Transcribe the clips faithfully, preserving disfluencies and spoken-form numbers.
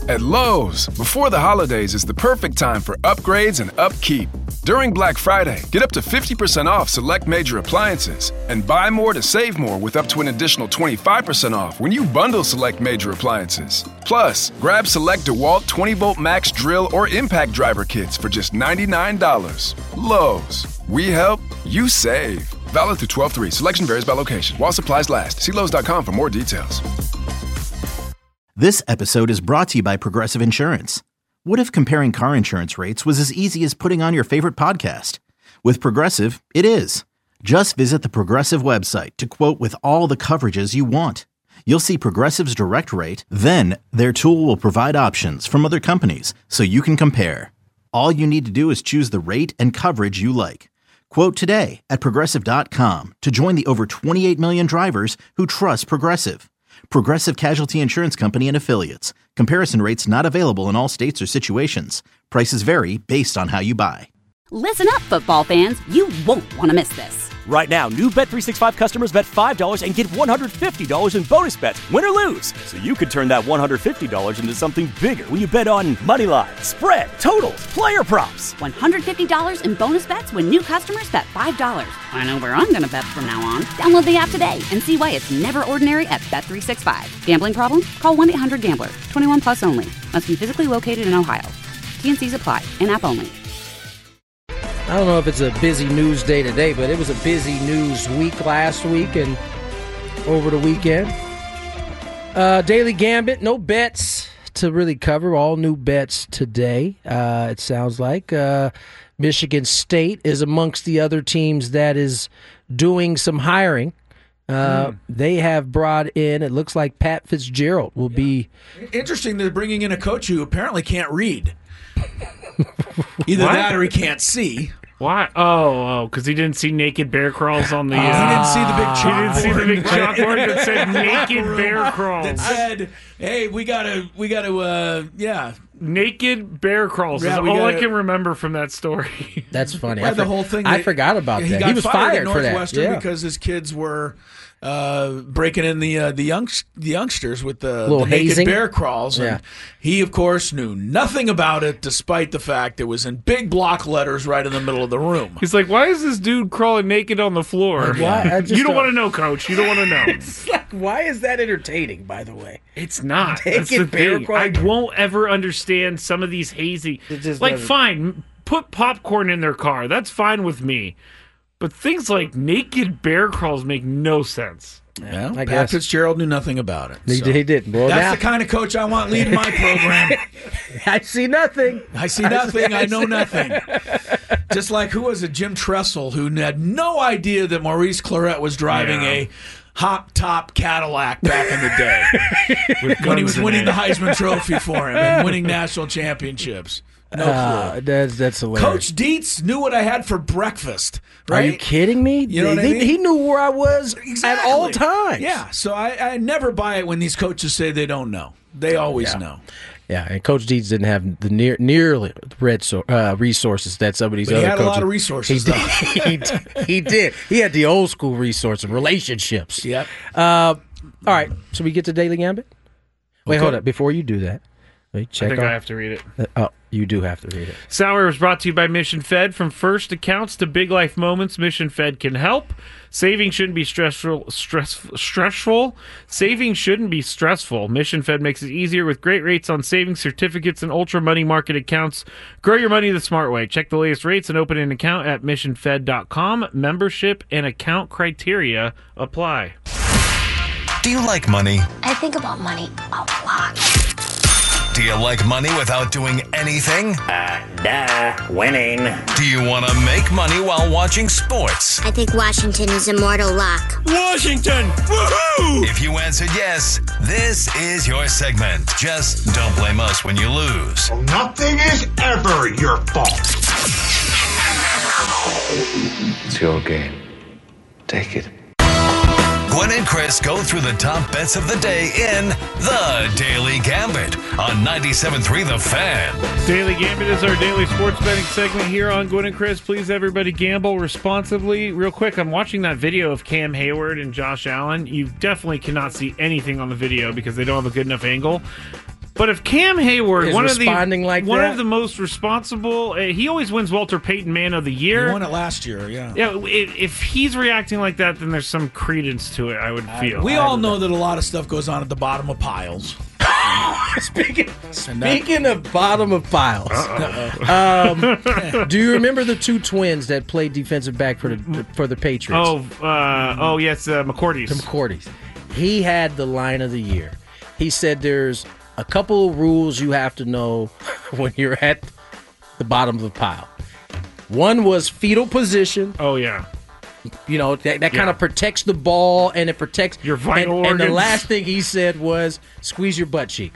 At Lowe's, before the holidays is the perfect time for upgrades and upkeep. During Black Friday, get up to fifty percent off select major appliances and buy more to save more with up to an additional twenty-five percent off when you bundle select major appliances. Plus, grab select DeWalt twenty volt max drill or impact driver kits for just ninety-nine dollars. Lowe's, we help, you save. Valid through twelve three. Selection varies by location. While supplies last. See Lowe's dot com for more details. This episode is brought to you by Progressive Insurance. What if comparing car insurance rates was as easy as putting on your favorite podcast? With Progressive, it is. Just visit the Progressive website to quote with all the coverages you want. You'll see Progressive's direct rate, then their tool will provide options from other companies so you can compare. All you need to do is choose the rate and coverage you like. Quote today at Progressive dot com to join the over twenty-eight million drivers who trust Progressive. Progressive Casualty Insurance Company and Affiliates. Comparison rates not available in all states or situations. Prices vary based on how you buy. Listen up, football fans. You won't want to miss this. Right now, new Bet three sixty-five customers bet five dollars and get one hundred fifty dollars in bonus bets, win or lose. So you could turn that one hundred fifty dollars into something bigger when you bet on money line, spread, totals, player props. one hundred fifty dollars in bonus bets when new customers bet five dollars. I know where I'm going to bet from now on. Download the app today and see why it's never ordinary at Bet three sixty-five. Gambling problem? Call one eight hundred gambler. twenty-one plus only. Must be physically located in Ohio. T N Cs apply. In-app only. I don't know if it's a busy news day today, but it was a busy news week last week and over the weekend. Uh, Daily Gambit, no bets to really cover. All new bets today, uh, it sounds like. Uh, Michigan State is amongst the other teams that is doing some hiring. Uh, mm. They have brought in, it looks like Pat Fitzgerald will yeah. be... Interesting, they're bringing in a coach who apparently can't read. Either what? that or he can't see. Why? Oh, oh, because he didn't see naked bear crawls on the... Uh, he didn't see the big chalkboard. He didn't see the big chalkboard that said naked bear crawls. That said, hey, we gotta, we gotta, uh, yeah. Naked bear crawls yeah, is all gotta, I can remember from that story. That's funny. Yeah, I the for, whole thing. I forgot about he that. Got He was fired, fired at for that. Northwestern Yeah. because his kids were uh, breaking in the uh, the young the youngsters with the, the naked hazing. bear crawls. Yeah. And he, of course, knew nothing about it, despite the fact it was in big block letters right in the middle of the room. He's like, "Why is this dude crawling naked on the floor?" Like, why? I just you don't don't... want to know, Coach. You don't want to know. It's like, why is that entertaining? By the way, it's not. Naked That's the bear thing. crawl. I won't ever understand some of these hazy. Like, doesn't... fine, put popcorn in their car. That's fine with me. But things like naked bear crawls make no sense. Yeah, I Pat guess. Fitzgerald knew nothing about it. He, so. he didn't. Well, That's now... the kind of coach I want leading my program. I see nothing. I see nothing. I know nothing. Just like, who was it? Jim Tressel, who had no idea that Maurice Clarett was driving yeah. a hop-top Cadillac back in the day when he was winning the Heisman Trophy for him and winning national championships. No uh, clue. That's, that's hilarious. Coach Dietz knew what I had for breakfast. Right? Are you kidding me? You know what he, I mean? He knew where I was exactly. at all times. Yeah, so I, I never buy it when these coaches say they don't know. They always yeah. know. Yeah, and Coach Dietz didn't have the near nearly red so, uh, resources that some of these but other he had coaches. a lot of resources, he though. Did, he, did, he did. He had the old school resources, relationships. Yep. Uh, all right, so we get to Daily Gambit? Wait, okay. hold up. Before you do that, wait, check I think on, I have to read it. Uh, oh, you do have to read it. Sour was brought to you by Mission Fed. From first accounts to big life moments, Mission Fed can help. Saving shouldn't be stressful. Stress, stressful. Saving shouldn't be stressful. Mission Fed makes it easier with great rates on savings certificates and ultra money market accounts. Grow your money the smart way. Check the latest rates and open an account at mission fed dot com. Membership and account criteria apply. Do you like money? I think about money a lot. Do you like money without doing anything? Uh, duh, winning. Do you want to make money while watching sports? I think Washington is immortal luck. Washington! Woohoo! If you answered yes, this is your segment. Just don't blame us when you lose. Well, nothing is ever your fault. It's your game. Take it. Gwen and Chris go through the top bets of the day in The Daily Gambit on ninety-seven point three The Fan. Daily Gambit is our daily sports betting segment here on Gwen and Chris. Please, everybody, gamble responsibly. Real quick, I'm watching that video of Cam Hayward and Josh Allen. You definitely cannot see anything on the video because they don't have a good enough angle. But if Cam Hayward, is one of the responding like one that? of the most responsible, uh, he always wins Walter Payton Man of the Year. He won it last year, yeah. Yeah, if, if he's reacting like that, then there's some credence to it, I would feel. We all know that a lot of stuff goes on at the bottom of piles. speaking speaking of bottom of piles, um, do you remember the two twins that played defensive back for the for the Patriots? Oh, uh, oh yes, uh, McCourty's. The McCourty's. He had the line of the year. He said there's a couple of rules you have to know when you're at the bottom of the pile. One was fetal position. Oh, yeah. You know, that, that Yeah. kind of protects the ball and it protects your vital and, and the organs. last thing he said was squeeze your butt cheeks.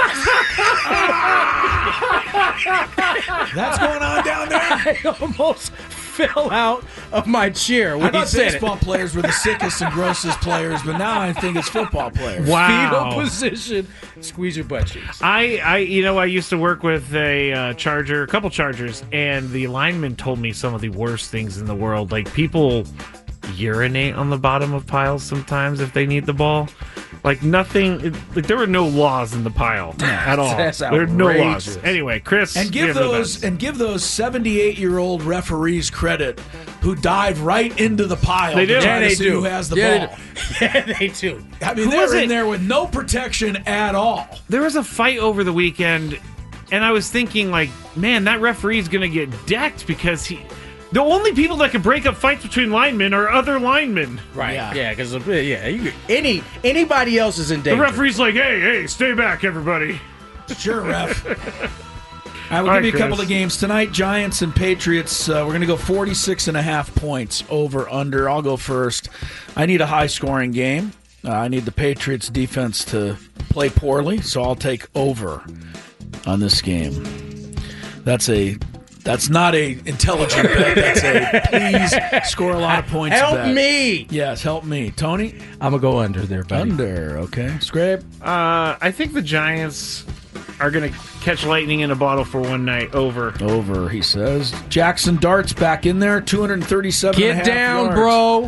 That's going on down there? I almost fell out of my chair when I he thought said baseball it. players were the sickest and grossest players, but now I think it's football players. Wow. Fetal position, squeeze your butt cheeks. I, I, you know, I used to work with a uh, Charger, a couple Chargers, and the lineman told me some of the worst things in the world. Like, people urinate on the bottom of piles sometimes if they need the ball. Like, nothing, it, like, there were no laws in the pile at all. That's there were no outrageous. laws. Anyway, Chris, And we give have no those bets. and give those seventy-eight-year-old referees credit who dive right into the pile. They to do. try Yeah, to they see do. who has the Yeah, ball. they do. Yeah, they do. I mean, Who they're was in it? there with no protection at all. There was a fight over the weekend, and I was thinking, like, man, that referee's going to get decked because he. The only people that can break up fights between linemen are other linemen. Right. Yeah. Yeah, because yeah, you, any anybody else is in danger. The referee's like, hey, hey, stay back, everybody. Sure, ref. All right, we'll All give right, you a couple Chris. of games tonight. Giants and Patriots. Uh, we're going to go forty-six and a half points over under. I'll go first. I need a high-scoring game. Uh, I need the Patriots defense to play poorly, so I'll take over on this game. That's a that's not a intelligent bet. That's a please score a lot of points Help bet. me. Yes, help me. Tony? I'm gonna go under there, buddy. Under, okay. Scrape? Uh, I think the Giants are going to catch lightning in a bottle for one night. Over. Over, he says. Jackson Dart's back in there, two thirty-seven and a Get half down, yards. bro.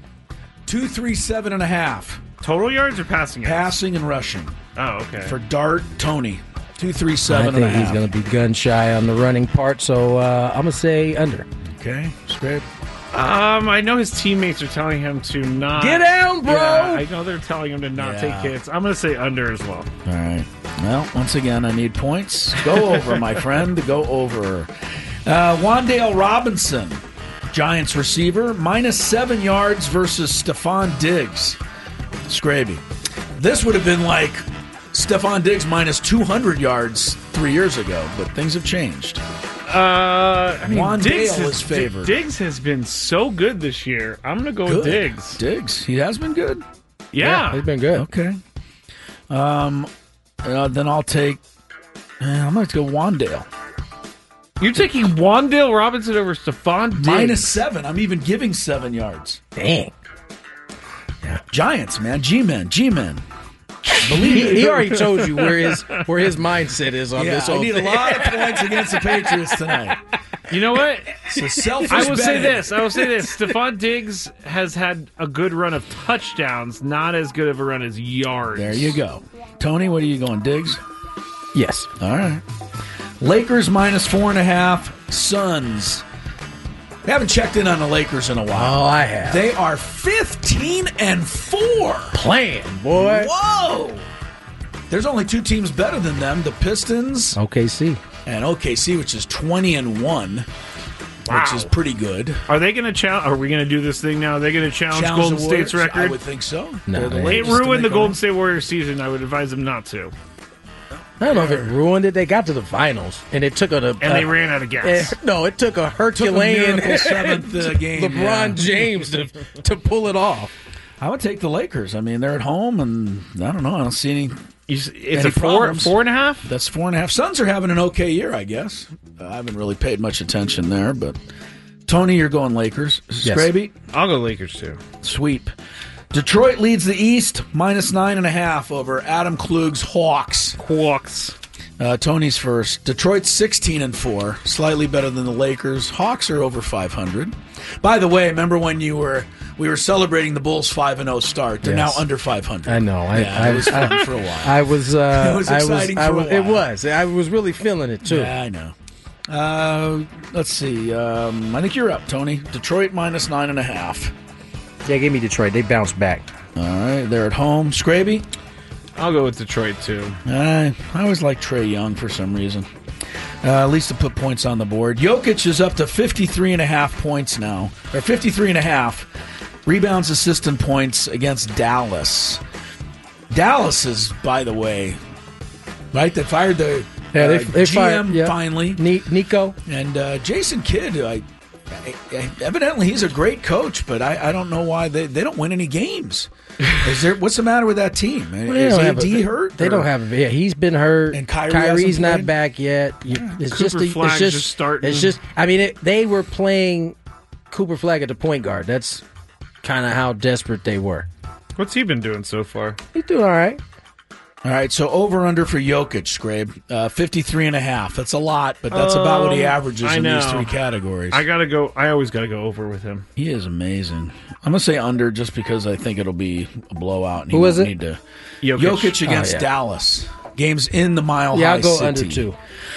two thirty-seven and a half. Total yards or passing yards? Passing and rushing. Oh, okay. For Dart, Tony. two I thirty-seven think and a he's half. gonna be gun shy on the running part, so uh, I'm gonna say under. Okay, Scrape. Um, I know his teammates are telling him to not Get down, bro. Yeah, I know they're telling him to not Yeah. take hits. I'm going to say under as well. All right. Well, once again, I need points. Go over, my friend. Go over. Uh, Wandale Robinson, Giants receiver, minus seven yards versus Stephon Diggs. Scraby. This would have been like Stephon Diggs minus two hundred yards three years ago, but things have changed. Uh, I mean, Wandale Diggs is favored. Diggs has been so good this year. I'm going to go with Good. Diggs. Diggs. He has been good. Yeah. He's been good. Okay. Um, uh, then I'll take. Uh, I'm going to go Wandale. You're taking Wandale Robinson over Stephon Diggs. Minus seven. I'm even giving seven yards. Dang. Giants, man. G-men. G-men. He, he already told you where his where his mindset is on Yeah, this I whole need thing. a lot of points against the Patriots tonight. You know what? So selfish I will say betting. this. I will say this. Stephon Diggs has had a good run of touchdowns, not as good of a run as yards. There you go. Tony, what are you going, Diggs? Yes. All right. Lakers minus four and a half. Suns. We haven't checked in on the Lakers in a while. Oh, I have. They are fifteen and four. Playing, boy. Whoa! There's only two teams better than them: the Pistons O K C. and O K C, which is twenty and one, Wow. which is pretty good. Are they going to challenge? Are we going to do this thing now? Are they going to challenge, Challenge Golden the State's Warriors? I record? would think so. No, They're the they- It latest to ruined the make Golden a- State Warriors season. I would advise them not to. I don't know if it ruined it. They got to the finals, and it took a, a And they ran out of gas. eh, no, it took a Herculean miracle seventh, uh, game, LeBron yeah. James to to pull it off. I would take the Lakers. I mean, they're at home, and I don't know. I don't see any. You s- It's Any a four, problems? four and a half. That's four and a half. Suns are having an okay year, I guess. Uh, I haven't really paid much attention there, but Tony, you're going Lakers. Yes. Scraby, I'll go Lakers too. sweep. Detroit leads the East, minus nine and a half over Adam Klug's Hawks. Hawks. Uh, Tony's first. Detroit's sixteen and four, slightly better than the Lakers. Hawks are over five hundred. By the way, remember when you were we were celebrating the Bulls' five and oh start. They're Yes. now under five hundred. I know. I, Yeah, I it was I, fun for a while. I was. Uh, It was I exciting I for a was, It while. was. I was really feeling it too. Yeah, I know. Uh, let's see. Um, I think you're up, Tony. Detroit minus nine and a half. Yeah, give me Detroit. They bounced back. All right, they're at home. Scraby? I'll go with Detroit, too. I, I always like Trae Young for some reason. Uh, at least to put points on the board. Jokic is up to fifty-three and a half points now, or fifty-three and a half rebounds, assists, and points against Dallas. Dallas is, by the way, right? They fired the Yeah, they, uh, they G fired M yeah. finally. Ni- Nico. And uh, Jason Kidd, I, I, I, evidently he's a great coach, but I, I don't know why they, they don't win any games. Is there what's the matter with that team? Well, they is don't A have D a, hurt? They or- don't have. Yeah, he's been hurt. And Kyrie Kyrie's hasn't not played? back yet. You, it's Cooper just. A, Flagg's it's just. just starting. It's just. I mean, it, they were playing Cooper Flag at the point guard. That's kind of how desperate they were. What's he been doing so far? He's doing all right. All right, so over under for Jokic, Scrabe, uh, fifty-three and a half. That's a lot, but that's about what he Um, averages I in these know. three categories. I gotta go. I always gotta go over with him. He is amazing. I'm gonna say under just because I think it'll be a blowout. And he Who is won't it? Need to. Jokic. Jokic against Oh, yeah. Dallas. Games in the Mile Yeah, High I'll go City. under two.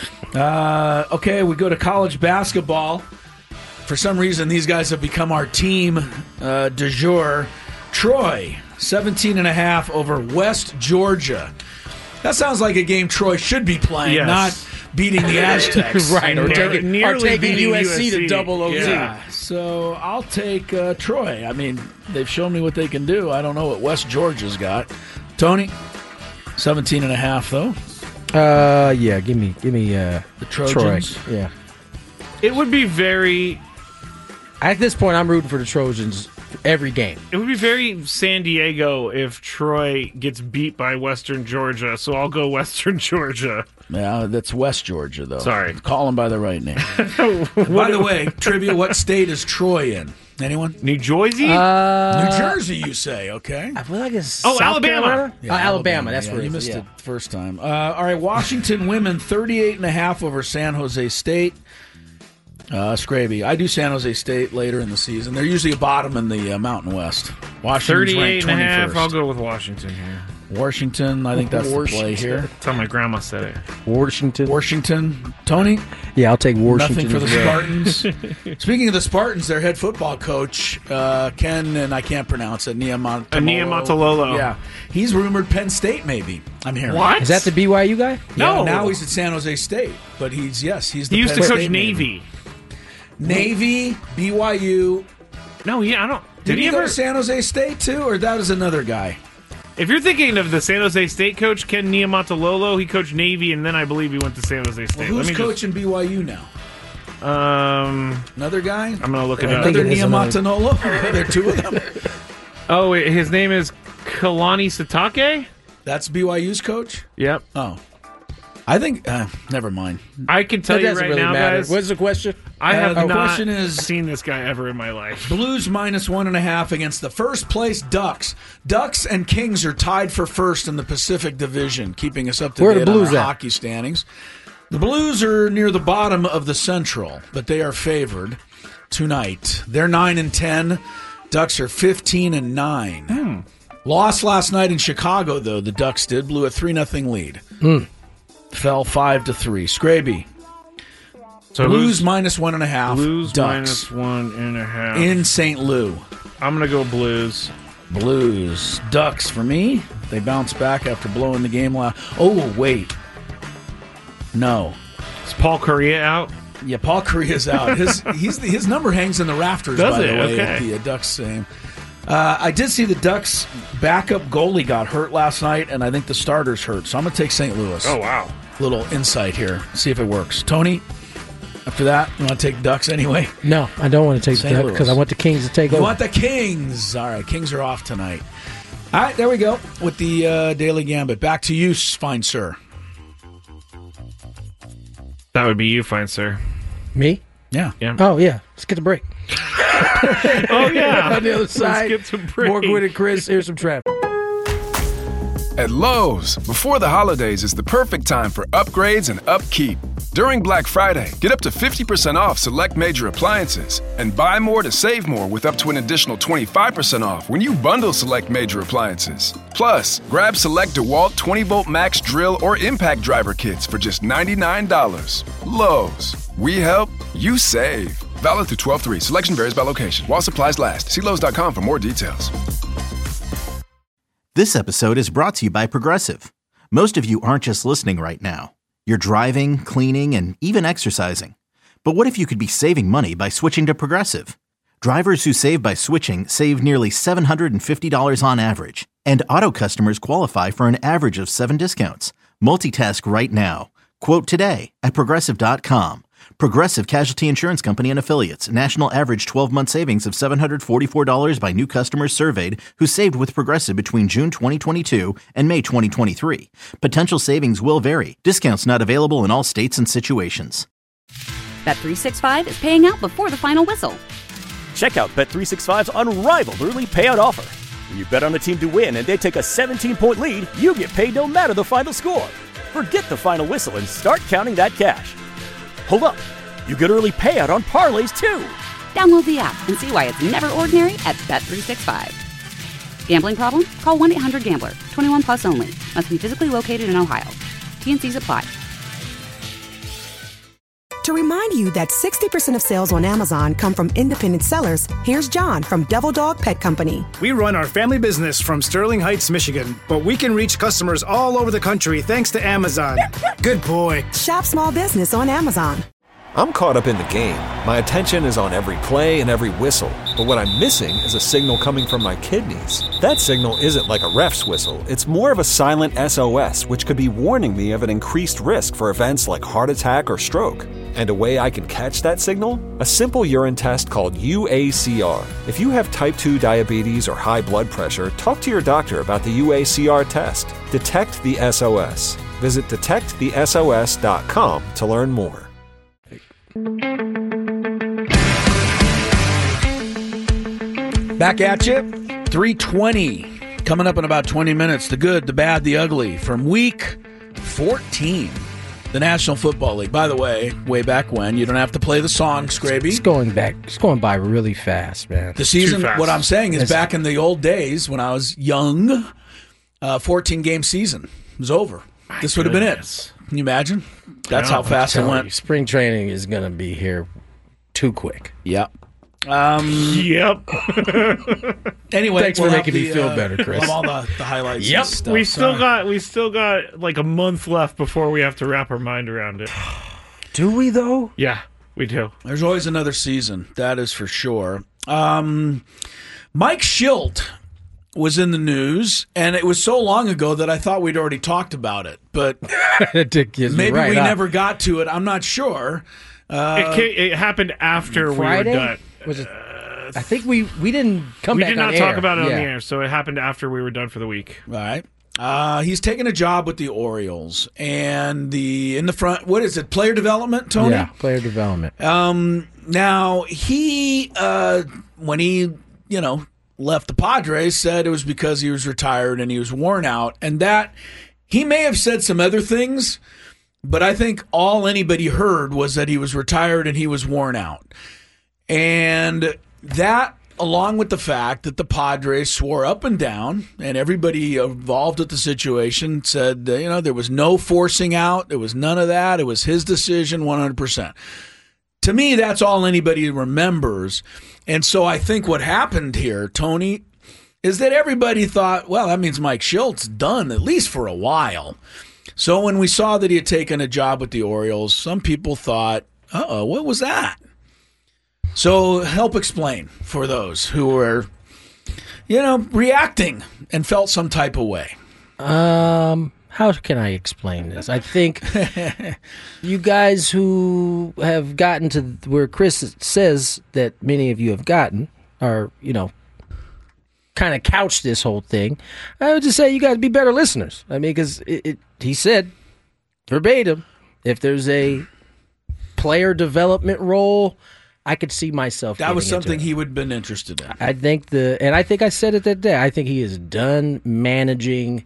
Uh, okay, we go to college basketball. For some reason, these guys have become our team uh, du jour. Troy, seventeen and a half over West Georgia. That sounds like a game Troy should be playing, Yes. not beating the Aztecs. Right, or Ne- taking, or nearly taking beating U S C U S C. to double O T. Yeah, so I'll take uh, Troy. I mean, they've shown me what they can do. I don't know what West Georgia's got. Tony, seventeen and a half, though. Uh, yeah, give me, give me uh, The Trojans. Troy. Yeah. It would be very. At this point, I'm rooting for the Trojans every game. It would be very San Diego if Troy gets beat by Western Georgia. So I'll go Western Georgia. Yeah, that's West Georgia, though. Sorry. Call them by the right name. By the way, trivia, what state is Troy in? Anyone? New Jersey? Uh, New Jersey, you say, okay. I feel like it's Oh, South Alabama. Carolina? Yeah, oh, Alabama. That's yeah, where you it is, missed yeah. it the first time. Uh, all right, Washington women, thirty-eight and a half over San Jose State. Uh, Scraby. I do San Jose State later in the season. They're usually a bottom in the uh, Mountain West. Washington's thirty-eight ranked and a half. twenty-first. I'll go with Washington here. Washington, I think that's the play Washington. here. That's how my grandma said it. Washington. Washington. Tony? Yeah, I'll take Washington. Nothing for the as well. Spartans. Speaking of the Spartans, their head football coach, uh, Ken, and I can't pronounce it, Niamatololo. Niamatololo. Yeah. He's rumored Penn State, maybe. I'm hearing. What? Is that the B Y U guy? Yeah, No. now he's at San Jose State, but he's, yes, he's the He used Penn to coach State Navy. Navy, B Y U. No, he. I don't. Did, Did, he, he go ever? to San Jose State, too, or that was another guy? If you're thinking of the San Jose State coach Ken Niamatololo, he coached Navy, and then I believe he went to San Jose State. Well, who's Let me coaching B Y U now? Just, um. Another guy? I'm gonna look it up. Another it is another- Niamatololo? There are two of them. Oh, wait, his name is Kalani Satake. That's B Y U's coach? Yep. Oh. I think, uh, never mind. I can tell That you doesn't right really now, matter. guys. What's the question? I have Uh, the not question is- seen this guy ever in my life. Blues minus one and a half against the first place Ducks. Ducks and Kings are tied for first in the Pacific Division, keeping us up to Where are the date on Blues our at? hockey standings. The Blues are near the bottom of the Central, but they are favored tonight. They're nine and ten. Ducks are fifteen and nine. Hmm. Lost last night in Chicago, though. The Ducks did blew a three nothing lead. Hmm. Fell five to three. Scraby. So Blues who's- minus one and a half. Blues Ducks minus one and a half. in Saint Lou. I'm gonna go Blues. Blues. Ducks for me. They bounce back after blowing the game last. Oh, wait. No. Is Paul Correa out? Yeah, Paul Correa's out. His he's his number hangs in the rafters, Does by it? the way, at Okay. the uh, Ducks game. Uh, I did see the Ducks' backup goalie got hurt last night, and I think the starter's hurt. So I'm going to take Saint Louis. Oh wow. Little insight here. See if it works. Tony, after that, you want to take Ducks anyway? No, I don't want to take Saint that Louis. because I want the Kings to take You over. want the Kings. All right, Kings are off tonight. All right, there we go with the uh, Daily Gambit. Back to you, fine sir. That would be you, fine sir. Me? Yeah. Yeah. Oh, yeah. Let's get the break. Oh yeah. On the other side, Let's get to break. more Gwynn and Chris. Here's some traffic. At Lowe's, before the holidays is the perfect time for upgrades and upkeep. During Black Friday, get up to fifty percent off select major appliances and buy more to save more with up to an additional twenty-five percent off when you bundle select major appliances. Plus, grab select DeWalt twenty volt max drill or impact driver kits for just ninety-nine dollars. Lowe's. We help, you save. Valid through twelve three. Selection varies by location. While supplies last. See Lowe's dot com for more details. This episode is brought to you by Progressive. Most of you aren't just listening right now. You're driving, cleaning, and even exercising. But what if you could be saving money by switching to Progressive? Drivers who save by switching save nearly seven hundred fifty dollars on average. And auto customers qualify for an average of seven discounts. Multitask right now. Quote today at Progressive dot com. Progressive Casualty Insurance Company and Affiliates. National average twelve-month savings of seven hundred forty-four dollars by new customers surveyed who saved with Progressive between June twenty twenty-two and May twenty twenty-three. Potential savings will vary. Discounts not available in all states and situations. Bet three sixty-five is paying out before the final whistle. Check out Bet three sixty-five's unrivaled early payout offer. When you bet on a team to win and they take a seventeen-point lead, you get paid no matter the final score. Forget the final whistle and start counting that cash. Hold up. You get early payout on parlays, too. Download the app and see why it's never ordinary at Bet three sixty-five. Gambling problem? Call one eight hundred gambler. twenty-one plus only. Must be physically located in Ohio. T N Cs apply. To remind you that sixty percent of sales on Amazon come from independent sellers, here's John from Devil Dog Pet Company. We run our family business from Sterling Heights, Michigan, but we can reach customers all over the country thanks to Amazon. Good boy. Shop small business on Amazon. I'm caught up in the game. My attention is on every play and every whistle. But what I'm missing is a signal coming from my kidneys. That signal isn't like a ref's whistle. It's more of a silent S O S, which could be warning me of an increased risk for events like heart attack or stroke. And a way I can catch that signal? A simple urine test called U A C R. If you have type two diabetes or high blood pressure, talk to your doctor about the U A C R test. Detect the S O S. Visit detect the S O S dot com to learn more. Back at you, three twenty. Coming up in about twenty minutes. The good, the bad, the ugly from week fourteen. The National Football League. By the way, way back when, you don't have to play the song, Scraby. It's going back. It's going by really fast, man. The season, what I'm saying is, it's, back in the old days when I was young, uh, fourteen-game season was over. This would have been it. Can you imagine? That's how fast it went. You, spring training is going to be here too quick. Yep. Um, yep. Anyway, thanks we'll for making the, me feel uh, better, Chris. We'll have all the, the highlights. Yep. And stuff. We still Sorry. got we still got like a month left before we have to wrap our mind around it. Do we though? Yeah, we do. There's always another season. That is for sure. Um, Mike Schilt was in the news, and it was so long ago that I thought we'd already talked about it. But maybe right we up. never got to it. I'm not sure. Uh, it, came, it happened after Friday? we were done. Was it? I think we, we didn't come we back did not on talk air. about it on yeah. the air, so it happened after we were done for the week. All right. Uh, he's taking a job with the Orioles, and the in the front. What is it? Player development, Tony? Yeah, player development. Um, now he, uh, when he, you know, left the Padres, said it was because he was retired and he was worn out, and that he may have said some other things, but I think all anybody heard was that he was retired and he was worn out, and that, along with the fact that the Padres swore up and down, and everybody involved with the situation said, you know, there was no forcing out. There was none of that. It was his decision one hundred percent. To me, that's all anybody remembers. And so I think what happened here, Tony, is that everybody thought, well, that means Mike Schilt's done, at least for a while. So when we saw that he had taken a job with the Orioles, some people thought, uh-oh, what was that? So help explain for those who were, you know, reacting and felt some type of way. Um, how can I explain this? I think you guys who have gotten to where Chris says that many of you have gotten are, you know, kind of couch this whole thing. I would just say you guys be better listeners. I mean, because it, it, he said verbatim, if there's a player development role, I could see myself. That was something into he would have been interested in. I think the, and I think I said it that day. I think he is done managing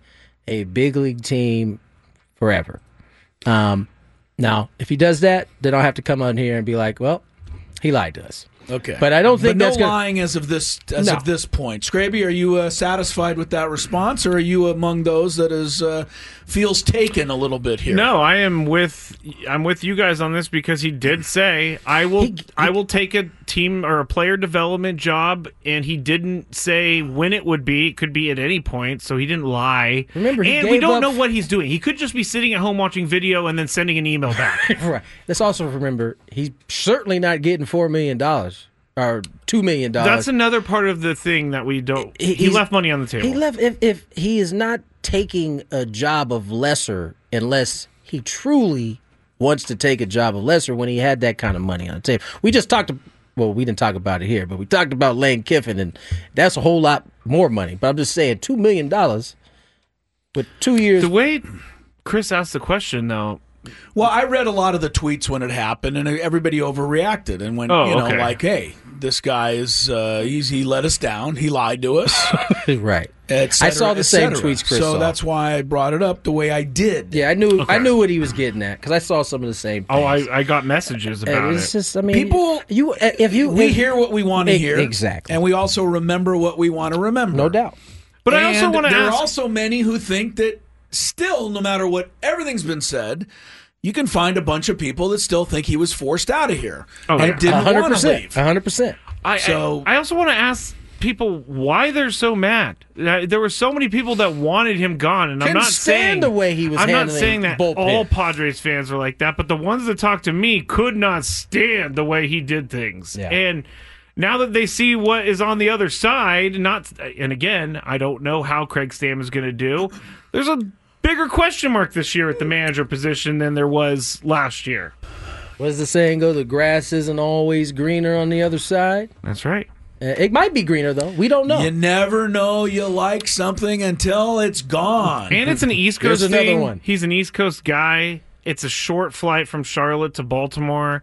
a big league team forever. Um, now, if he does that, then I'll have to come on here and be like, well, he lied to us. Okay, but I don't think but that's no gonna... lying as of this as No. of this point. Scraby, are you uh, satisfied with that response, or are you among those that is uh, feels taken a little bit here? No, I am with I'm with you guys on this because he did say I will He- I will take a team or a player development job, and he didn't say when it would be. It could be at any point, so he didn't lie. Remember, he and we gave don't up- know what he's doing. He could just be sitting at home watching video and then sending an email back. Right. Let's also remember he's certainly not getting four million dollars or two million dollars. That's another part of the thing that we don't. He- He, he's- left money on the table. He left if if he is not taking a job of lesser unless he truly wants to take a job of lesser when he had that kind of money on the table. We just talked. Well, we didn't talk about it here, but we talked about Lane Kiffin, and that's a whole lot more money. But I'm just saying, two million dollars with two years. The way Chris asked the question, though. Well, I read a lot of the tweets when it happened, and everybody overreacted and went, Oh, you know, okay. like, "Hey, this guy is uh, he's, he let us down. He lied to us." Right. Et cetera, I saw the et same cetera. tweets Chris so saw. that's why I brought it up the way I did. Yeah, I knew Okay. I knew what he was getting at because I saw some of the same things. Oh, I, I got messages about And it's it. just, I mean, People- you if you We if- hear what we want to Ex- hear, exactly. and we also remember what we want to remember. No doubt. But I also And want to there ask. are also many who think that still, no matter what everything's been said, you can find a bunch of people that still think he was forced out of here Oh, and yeah. didn't hundred want to percent, leave. hundred percent. I, So- I, I also want to ask people why they're so mad. Uh, There were so many people that wanted him gone, and I'm Couldn't not stand saying the way he was I'm not handling saying that bullpen. all Padres fans were like that, but the ones that talked to me could not stand the way he did things. Yeah. And now that they see what is on the other side, not and again, I don't know how Craig Stam is going to do. There's a bigger question mark this year at the manager position than there was last year. What does the saying go? The grass isn't always greener on the other side. That's right. Uh, it might be greener though. We don't know. You never know you like something until it's gone. And it's an East Here's Coast another thing. one. He's an East Coast guy. It's a short flight from Charlotte to Baltimore.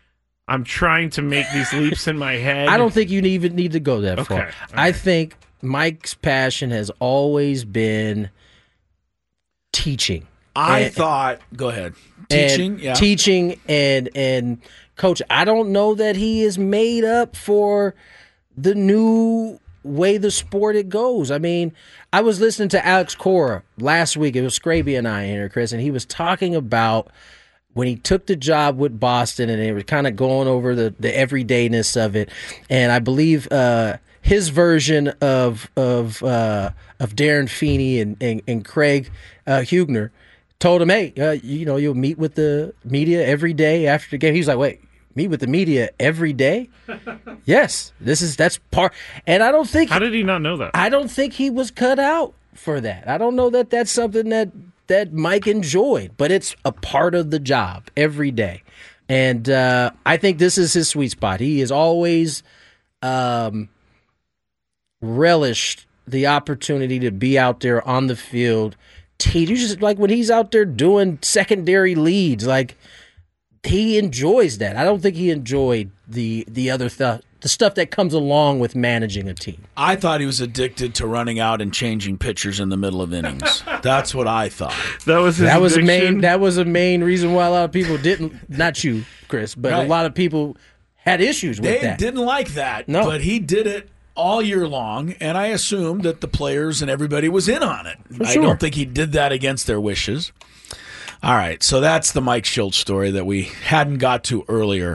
I'm trying to make these leaps in my head. I don't think you even need to go that Okay, far. all I right. think Mike's passion has always been teaching. I And- thought, go ahead. and Teaching, yeah. teaching and and coach. I don't know that he is made up for the new way the sport it goes. I mean, I was listening to Alex Cora last week. It was Scraby and I here, Chris, and he was talking about when he took the job with Boston, and they were kind of going over the the everydayness of it. And I believe uh, his version of of uh, of Darren Feeney and and, and Craig uh, Hugner told him, hey, uh, you know, you'll meet with the media every day after the game. He's like, wait, meet with the media every day? Yes, this is that's part. And I don't think How did he not know that? I don't think he was cut out for that. I don't know that that's something that that Mike enjoyed, but it's a part of the job every day. And uh, I think this is his sweet spot. He has always um, relished the opportunity to be out there on the field. He just like when he's out there doing secondary leads, like he enjoys that. I don't think he enjoyed the the other stuff, the stuff that comes along with managing a team. I thought he was addicted to running out and changing pitchers in the middle of innings. That's what I thought. That was his That was a addiction? main. That was a main reason why a lot of people didn't. Not you, Chris, but Right. a lot of people had issues with They that. didn't like that, No. but he did it all year long, and I assumed that the players and everybody was in on it. For I sure. don't think he did that against their wishes. All right, so that's the Mike Schultz story that we hadn't got to earlier.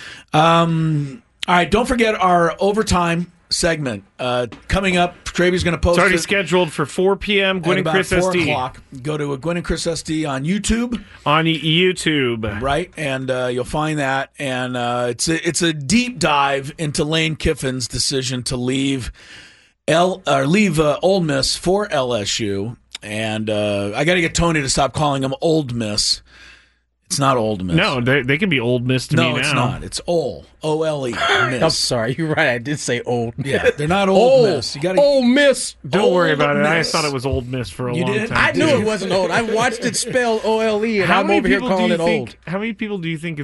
Um, all right, don't forget our overtime segment uh, coming up. Travy's going to post It's already it scheduled for four p.m. at Gwen and about Chris four S D o'clock. Go to Gwen and Chris S D on YouTube. on YouTube. Right, and uh, you'll find that, and uh, it's a, it's a deep dive into Lane Kiffin's decision to leave L or leave uh, Ole Miss for L S U, and uh, I got to get Tony to stop calling him Old Miss. It's not Old Miss. No, they, they can be Old Miss to no, me now. it's not. It's Ole, O L E. I'm Miss. sorry, you're right. I did say old. Yeah, they're not Old Old Miss. You got Old Miss. Don't worry Old about it. I Miss. thought it was Old Miss for a You long did? time. I knew Did it you? wasn't old. I watched it spell O L E, and How I'm many over here people do calling you it think? old. How many people do you think it's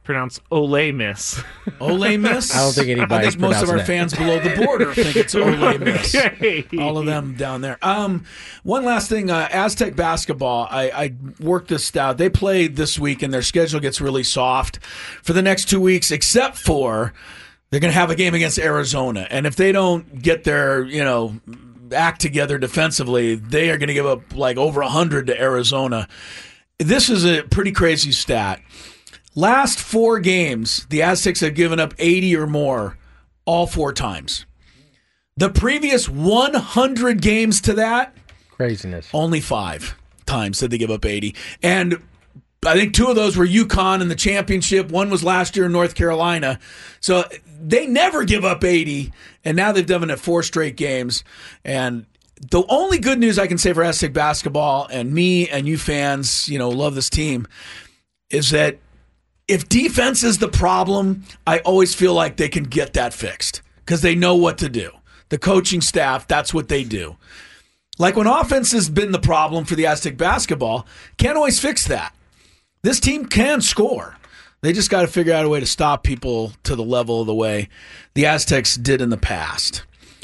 pronounced Ole Miss. Ole Miss? I don't think anybody's I think most of our that. fans below the border think it's Ole Miss. Okay. All of them down there. Um, one last thing, uh, Aztec basketball, I, I worked this out. They play this week, and their schedule gets really soft for the next two weeks, except for they're going to have a game against Arizona. And if they don't get their, you know, act together defensively, they are going to give up like over one hundred to Arizona. This is a pretty crazy stat. Last four games, the Aztecs have given up eighty or more all four times. The previous one hundred games to that, craziness. Only five times did they give up eighty. And I think two of those were UConn in the championship. One was last year in North Carolina. So they never give up eighty, and now they've done it at four straight games. And the only good news I can say for Aztec basketball, and me and you fans, you know, love this team, is that if defense is the problem, I always feel like they can get that fixed because they know what to do. The coaching staff, that's what they do. Like when offense has been the problem for the Aztec basketball, can't always fix that. This team can score. They just got to figure out a way to stop people to the level of the way the Aztecs did in the past.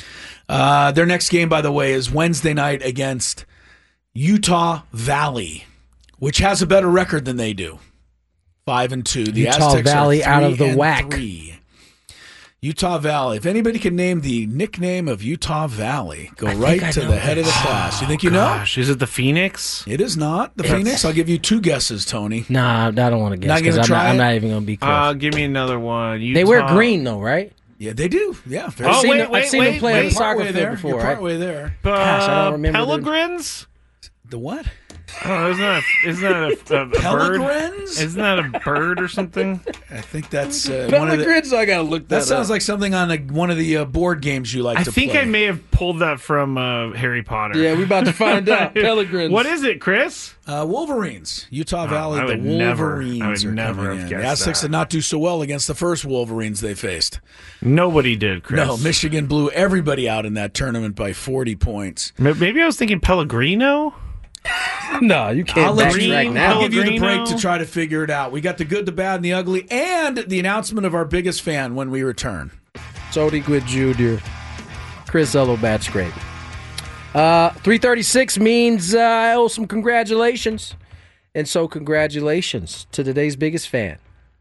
Uh, their next game, by the way, is Wednesday night against Utah Valley, which has a better record than they do. Five and two. The Utah Aztecs Valley are out of the and whack. Three. Utah Valley. If anybody can name the nickname of Utah Valley, go right to the head of the class. You think you know? Gosh, is it the Phoenix? It is not the Phoenix. I'll give you two guesses, Tony. Nah, I don't want to guess. Not gonna 'cause I'm, try not, I'm it? not even going to be close. Uh, give me another one. Utah. They wear green, though, right? Yeah, they do. Yeah. Very Oh, I've seen, wait, them, wait, I've seen wait, them play wait. on the soccer Partway field there. before. You're right? partway there. Uh, Gosh, I don't remember the- Peregrines? The what? I don't know. Isn't that a, isn't that a, a, a bird? Peregrines? Isn't that a bird or something? I think that's uh, one of the. Peregrines, I got to look that That sounds up. like something on a, one of the uh, board games you like I to think play. I may have pulled that from uh, Harry Potter. Yeah, we're about to find out. Peregrines. What is it, Chris? Uh, Wolverines. Utah Oh, Valley, I the would never- Wolverines I would are never coming have in. The guessed Aztecs that. did not do so well against the first Wolverines they faced. Nobody did, Chris. No, Michigan blew everybody out in that tournament by forty points. Maybe I was thinking Pellegrino? No, you can't I'll, let you, backtrack now. I'll give you the Pellegrino? break to try to figure it out. We got the good, the bad, and the ugly, and the announcement of our biggest fan when we return. Sodi Quid Junior Chris Elobats Gravy. Uh, three thirty-six means uh, I owe some congratulations. And so congratulations to today's biggest fan,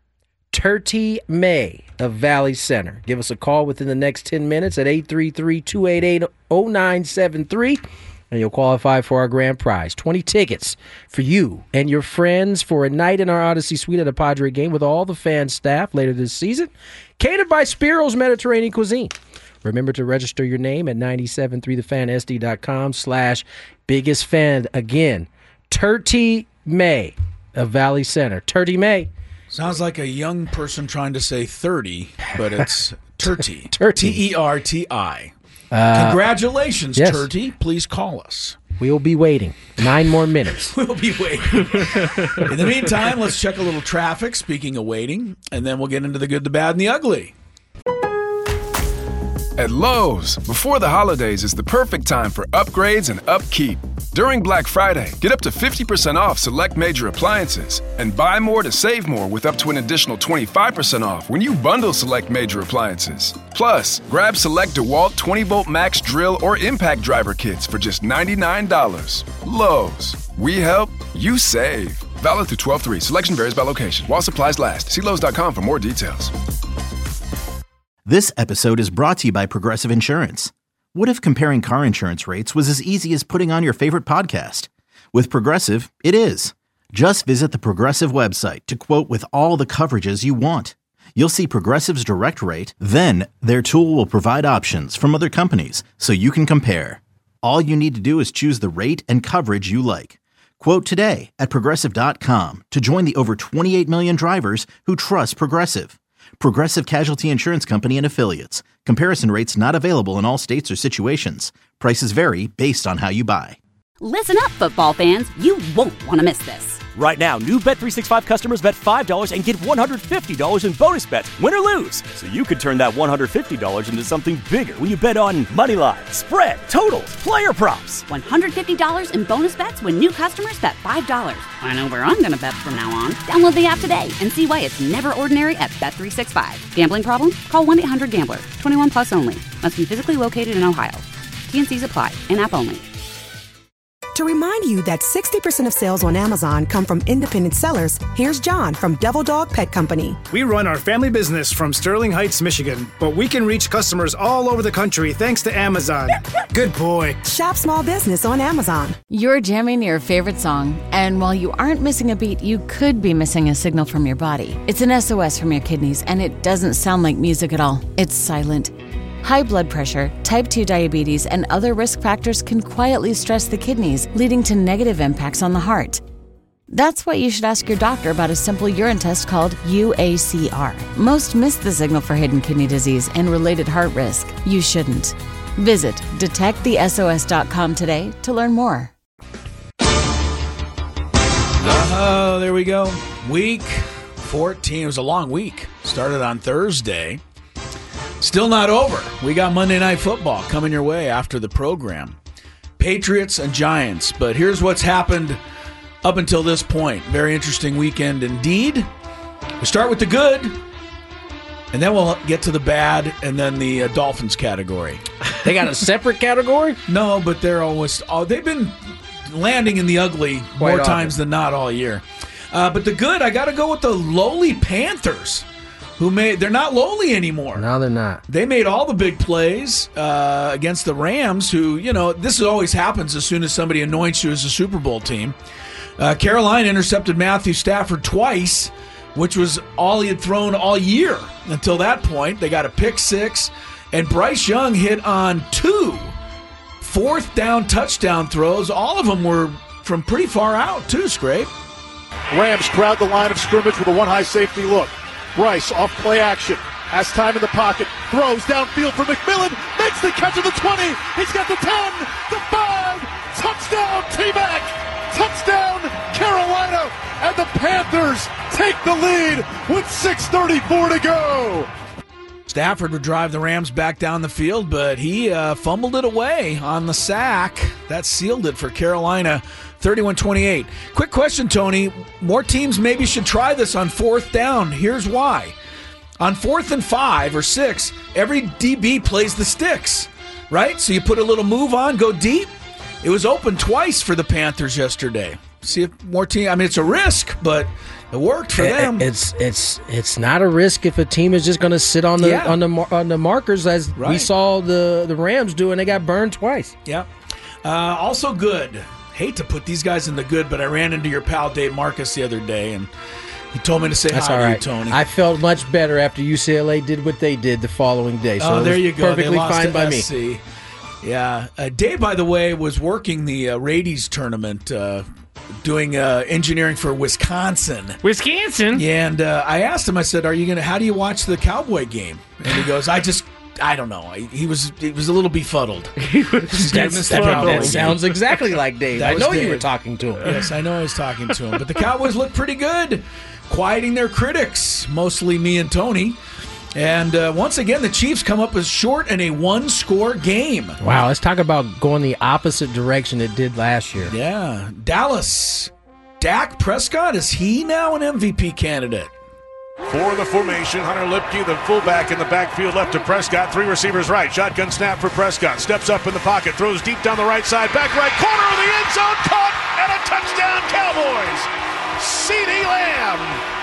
Turty May of Valley Center. Give us a call within the next ten minutes at eight three three, two eight eight, zero nine seven three. And you'll qualify for our grand prize. twenty tickets for you and your friends for a night in our Odyssey Suite at a Padre game with all the fan staff later this season. Catered by Spiro's Mediterranean Cuisine. Remember to register your name at nine seven three the fan s d dot com slash biggest fan. Again, Turty May of Valley Center. Turty May. Sounds like a young person trying to say thirty, but it's Turty. Turty. T E R T I. Uh, Congratulations, yes. Turty. Please call us. We'll be waiting. Nine more minutes. We'll be waiting. In the meantime, let's check a little traffic, speaking of waiting, and then we'll get into the good, the bad, and the ugly. At Lowe's, before the holidays is the perfect time for upgrades and upkeep. During Black Friday, get up to fifty percent off select major appliances and buy more to save more with up to an additional twenty-five percent off when you bundle select major appliances. Plus, grab select DeWalt twenty volt max drill or impact driver kits for just ninety-nine dollars. Lowe's, we help, you save. Valid through twelve three. Selection varies by location. While supplies last. See Lowe's dot com for more details. This episode is brought to you by Progressive Insurance. What if comparing car insurance rates was as easy as putting on your favorite podcast? With Progressive, it is. Just visit the Progressive website to quote with all the coverages you want. You'll see Progressive's direct rate, then their tool will provide options from other companies so you can compare. All you need to do is choose the rate and coverage you like. Quote today at Progressive dot com to join the over twenty-eight million drivers who trust Progressive. Progressive Casualty Insurance Company and Affiliates. Comparison rates not available in all states or situations. Prices vary based on how you buy. Listen up, football fans. You won't want to miss this. Right now, new Bet three sixty-five customers bet five dollars and get one hundred fifty dollars in bonus bets, win or lose. So you could turn that one hundred fifty dollars into something bigger when you bet on money line, spread, totals, player props. one hundred fifty dollars in bonus bets when new customers bet five dollars. I know where I'm going to bet from now on. Download the app today and see why it's never ordinary at Bet three sixty-five. Gambling problem? Call one eight hundred gambler. twenty-one plus only. Must be physically located in Ohio. T and C's apply. In-app only. To remind you that sixty percent of sales on Amazon come from independent sellers, here's John from Devil Dog Pet Company. We run our family business from Sterling Heights, Michigan, but we can reach customers all over the country thanks to Amazon. Good boy. Shop small business on Amazon. You're jamming your favorite song, and while you aren't missing a beat, you could be missing a signal from your body. It's an S O S from your kidneys, and it doesn't sound like music at all. It's silent. High blood pressure, type two diabetes, and other risk factors can quietly stress the kidneys, leading to negative impacts on the heart. That's why you should ask your doctor about a simple urine test called U A C R. Most miss the signal for hidden kidney disease and related heart risk. You shouldn't. Visit detect the S O S dot com today to learn more. Oh, there we go. Week fourteen. It was a long week. Started on Thursday. Still not over. We got Monday Night Football coming your way after the program. Patriots and Giants. But here's what's happened up until this point. Very interesting weekend indeed. We start with the good, and then we'll get to the bad, and then the uh, Dolphins category. They got a separate category? No, but they're always oh, they've been landing in the ugly Quite more often. times than not all year. Uh, but the good, I got to go with the lowly Panthers, who made they're not lowly anymore. No, they're not. They made all the big plays uh, against the Rams, who, you know, this always happens as soon as somebody anoints you as a Super Bowl team. Uh, Carolina intercepted Matthew Stafford twice, which was all he had thrown all year until that point. They got a pick six, and Bryce Young hit on two fourth down touchdown throws. All of them were from pretty far out, too, Scrape. Rams crowd the line of scrimmage with a one-high safety look. Bryce off play action, has time in the pocket, throws downfield for McMillan, makes the catch at the twenty, he's got the ten, the five, touchdown T-Mac, touchdown Carolina, and the Panthers take the lead with six thirty-four to go. Stafford would drive the Rams back down the field, but he uh, fumbled it away on the sack. That sealed it for Carolina, thirty-one twenty-eight. Quick question, Tony. More teams maybe should try this on fourth down. Here's why. On fourth and five or six, every D B plays the sticks, right? So you put a little move on, go deep. It was open twice for the Panthers yesterday. See if more teams, I mean, it's a risk, but it worked for them. It's it's it's not a risk if a team is just going to sit on the Yeah. on the mar- on the markers as we Right. saw the the Rams do, and they got burned twice. Yeah. Uh, also good. Hate to put these guys in the good, but I ran into your pal Dave Marcus the other day, and he told me to say That's hi all to right, you, Tony. I felt much better after U C L A did what they did the following day. So oh, it there was you go. Perfectly they lost fine to by S C. me. Yeah. Uh, Dave, by the way, was working the uh, Radies tournament, uh, doing uh, engineering for Wisconsin. Wisconsin? Yeah, and uh, I asked him, I said, are you going to, how do you watch the Cowboy game? And he goes, I just, I don't know. I, he was he was a little befuddled. He was That's, that, that sounds exactly like Dave. That I was know you Dave. were talking to him. Yes, I know I was talking to him. But the Cowboys look pretty good, quieting their critics, mostly me and Tony. And uh, once again, the Chiefs come up as short in a one-score game. Wow, let's talk about going the opposite direction it did last year. Yeah. Dallas. Dak Prescott, is he now an M V P candidate? For the formation, Hunter Lipke, the fullback in the backfield, left to Prescott. Three receivers right. Shotgun snap for Prescott. Steps up in the pocket. Throws deep down the right side. Back right corner of the end zone. Caught and a touchdown Cowboys. CeeDee Lamb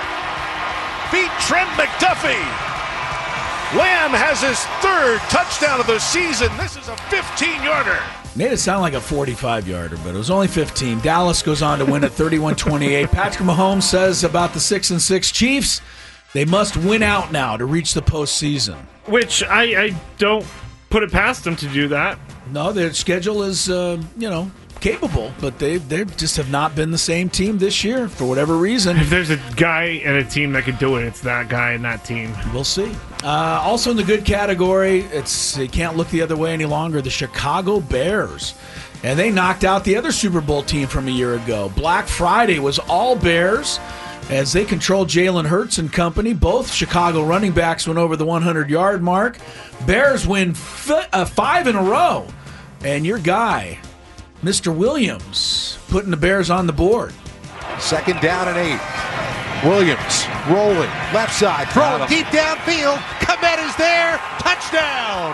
beat Trent McDuffie. Lamb has his third touchdown of the season. This is a fifteen-yarder. Made it sound like a forty-five-yarder, but it was only fifteen. Dallas goes on to win at thirty-one twenty-eight. Patrick Mahomes says about the six and six Chiefs, they must win out now to reach the postseason. Which I, I don't put it past them to do that. No, their schedule is, uh, you know, capable, but they they just have not been the same team this year for whatever reason. If there's a guy and a team that could do it, it's that guy and that team. We'll see. Uh, also in the good category, it's you can't look the other way any longer. The Chicago Bears And they knocked out the other Super Bowl team from a year ago. Black Friday was all Bears as they controlled Jalen Hurts and company. Both Chicago running backs went over the hundred-yard mark. Bears win f- uh, five in a row. And your guy, Mister Williams, putting the Bears on the board. Second down and eight. Williams rolling, left side, throwing deep downfield. Kmet is there. Touchdown.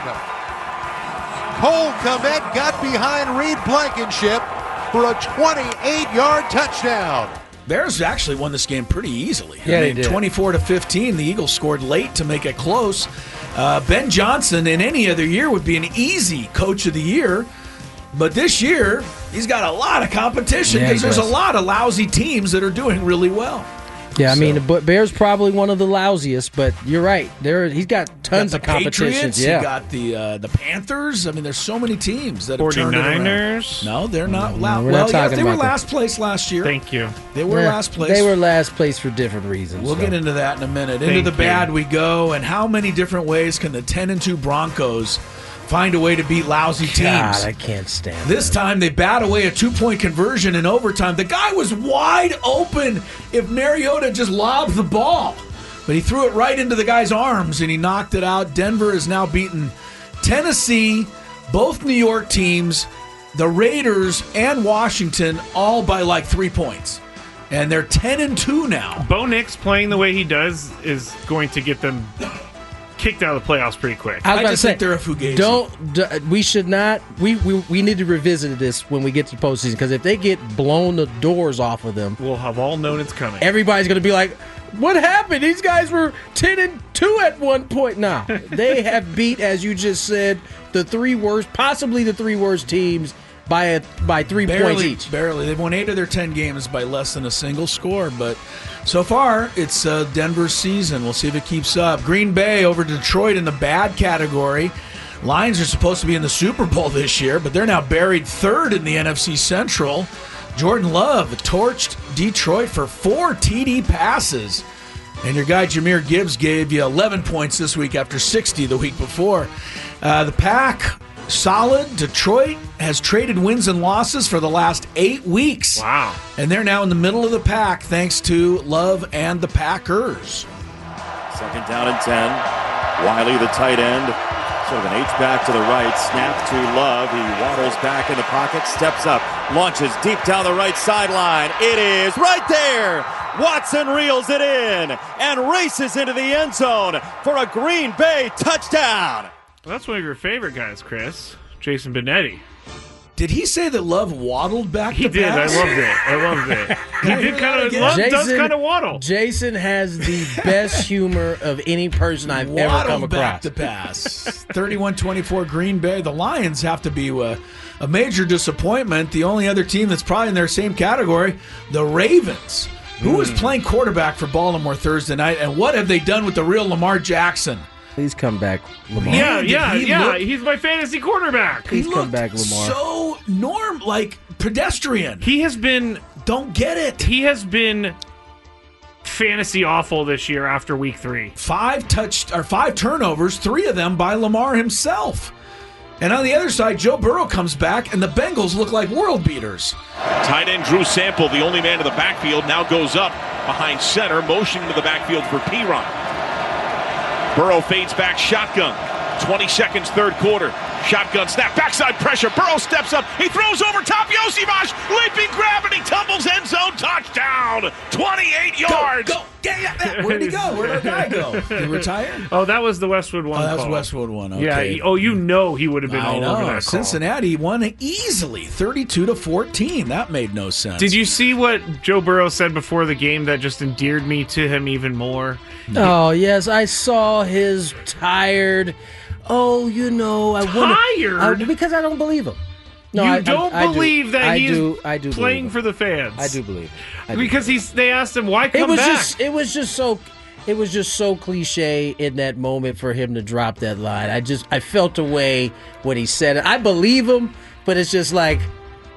Cole Kmet got behind Reed Blankenship for a twenty-eight-yard touchdown. Bears actually won this game pretty easily. Yeah, I they mean, did. twenty-four to fifteen. The Eagles scored late to make it close. Uh, Ben Johnson in any other year would be an easy coach of the year. But this year, he's got a lot of competition Yeah, because he there's does. a lot of lousy teams that are doing really well. Yeah, I So- mean, but Bears probably one of the lousiest, but you're right. There, he's got tons You got of the competition. Patriots, Yeah, you got the uh, the Panthers. I mean, there's so many teams that have turned it around. forty-niners? No, they're not. No, la- we're well, not yes, talking they were about that. last place last year. Thank you. They were Yeah, last place. They were last place for different reasons. We'll so. get into that in a minute. Thank into the you. bad we go, and how many different ways can the ten and two Broncos find a way to beat lousy teams? God, I can't stand This time they bat away a two-point conversion in overtime. The guy was wide open if Mariota just lobbed the ball. But he threw it right into the guy's arms, and he knocked it out. Denver has now beaten Tennessee, both New York teams, the Raiders, and Washington, all by like three points. And they're ten and two now. Bo Nix playing the way he does is going to get them kicked out of the playoffs pretty quick. I was I about just to say, think they're a fugazi. Don't d- we should not we, we we need to revisit this when we get to the postseason because if they get blown the doors off of them, We'll have all known it's coming. everybody's going to be like, "What happened? These guys were ten and two at one point." No, they have beat, as you just said, the three worst, possibly the three worst teams by a, by three points Barely, each. barely. They've won eight of their ten games by less than a single score. But so far, it's uh, Denver's season. We'll see if it keeps up. Green Bay over Detroit in the bad category. Lions are supposed to be in the Super Bowl this year, but they're now buried third in the N F C Central. Jordan Love torched Detroit for four T D passes. And your guy Jahmyr Gibbs gave you eleven points this week after sixty the week before. Uh, the Pack, solid. Detroit has traded wins and losses for the last eight weeks. Wow. And they're now in the middle of the pack thanks to Love and the Packers. Second down and ten. Wiley, the tight end. Sort of an H-back to the right. Snap to Love. He waddles back in the pocket. Steps up. Launches deep down the right sideline. It is right there. Watson reels it in and races into the end zone for a Green Bay touchdown. Well, that's one of your favorite guys, Chris. Jason Benetti. Did he say that Love waddled back He to did. pass? I loved it. I loved it. He I hear did that kind of. again? Love does Jason- kind of waddle. Jason has the best humor of any person I've ever come Waddled back across. to pass. thirty-one twenty-four Green Bay. The Lions have to be a, a major disappointment. The only other team that's probably in their same category, the Ravens. Who was playing quarterback for Baltimore Thursday night, and what have they done with the real Lamar Jackson? Please come back, Lamar. Yeah, did yeah, he yeah. look- He's my fantasy quarterback. Please He come looked back, Lamar. So norm, like pedestrian. He has been. Don't get it. He has been fantasy awful this year after week three. Five touched or five turnovers, three of them by Lamar himself. And on the other side, Joe Burrow comes back, and the Bengals look like world beaters. Tight end Drew Sample, the only man in the backfield, now goes up behind center, motioning to the backfield for P-Run. Burrow fades back, shotgun. twenty seconds, third quarter. Shotgun snap, backside pressure. Burrow steps up. He throws over top. Yosivas, leaping gravity, tumbles end zone, touchdown. twenty-eight yards. Go, go. Yeah, yeah, yeah. Where'd he go? Where'd our guy go? Did he retire? Oh, that was the Westwood one. Oh, that was call. Westwood one. Okay. Yeah. he- Oh, you know he would have been I all know. over that call. Cincinnati won easily, thirty-two to fourteen. That made no sense. Did you see what Joe Burrow said before the game that just endeared me to him even more? Oh, yes, I saw his tired. Oh, you know, I wanna, Tired? I, because I don't believe him. No, you I, don't I, I believe do. that I he's do, I do playing believe for the fans. I do believe. I do because he's. They asked him why come it was back. just it was just so it was just so cliche in that moment for him to drop that line. I just I felt a way when he said it. I believe him, but it's just like